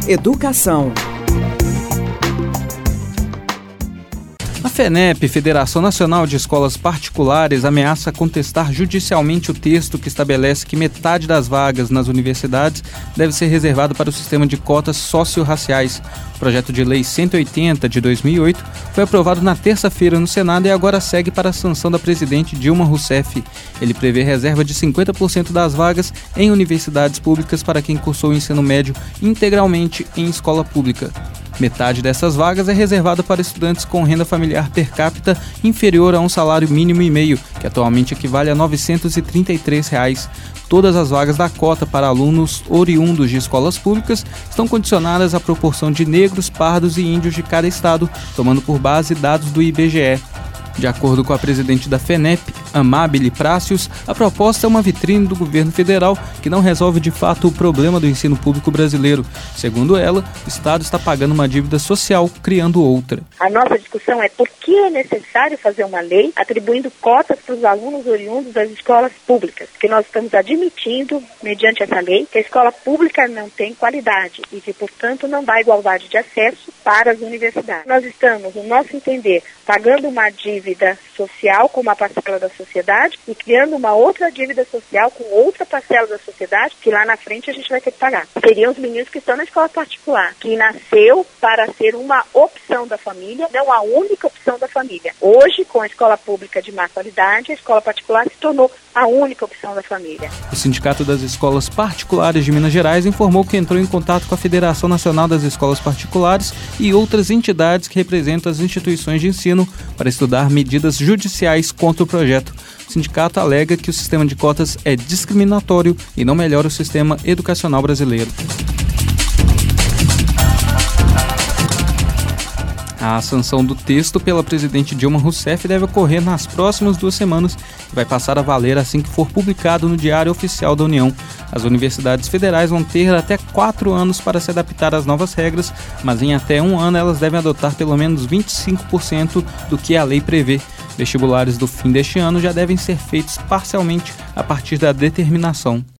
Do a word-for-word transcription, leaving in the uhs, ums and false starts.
Educação. A FENEP, Federação Nacional de Escolas Particulares, ameaça contestar judicialmente o texto que estabelece que metade das vagas nas universidades deve ser reservado para o sistema de cotas socio-raciais. O projeto de lei cento e oitenta de dois mil e oito foi aprovado na terça-feira no Senado e agora segue para a sanção da presidente Dilma Rousseff. Ele prevê reserva de cinquenta por cento das vagas em universidades públicas para quem cursou o ensino médio integralmente em escola pública. Metade dessas vagas é reservada para estudantes com renda familiar per capita inferior a um salário mínimo e meio, que atualmente equivale a novecentos e trinta e três reais. Todas as vagas da cota para alunos oriundos de escolas públicas estão condicionadas à proporção de negros, pardos e índios de cada estado, tomando por base dados do I B G E. De acordo com a presidente da FENEP, Amábile Prácios, a proposta é uma vitrine do governo federal que não resolve de fato o problema do ensino público brasileiro. Segundo ela, o Estado está pagando uma dívida social, criando outra. A nossa discussão é por que é necessário fazer uma lei atribuindo cotas para os alunos oriundos das escolas públicas, porque nós estamos admitindo, mediante essa lei, que a escola pública não tem qualidade e que, portanto, não dá igualdade de acesso para as universidades. Nós estamos, no nosso entender, pagando uma dívida social com uma parcela da sociedade e criando uma outra dívida social com outra parcela da sociedade que lá na frente a gente vai ter que pagar. Seriam os meninos que estão na escola particular, que nasceu para ser uma opção da família, não a única opção da família. Hoje, com a escola pública de má qualidade, a escola particular se tornou a única opção da família. O Sindicato das Escolas Particulares de Minas Gerais informou que entrou em contato com a Federação Nacional das Escolas Particulares e outras entidades que representam as instituições de ensino para estudar medidas judiciais contra o projeto. O sindicato alega que o sistema de cotas é discriminatório e não melhora o sistema educacional brasileiro. A sanção do texto pela presidente Dilma Rousseff deve ocorrer nas próximas duas semanas e vai passar a valer assim que for publicado no Diário Oficial da União. As universidades federais vão ter até quatro anos para se adaptar às novas regras, mas em até um ano elas devem adotar pelo menos vinte e cinco por cento do que a lei prevê. Vestibulares do fim deste ano já devem ser feitos parcialmente a partir da determinação.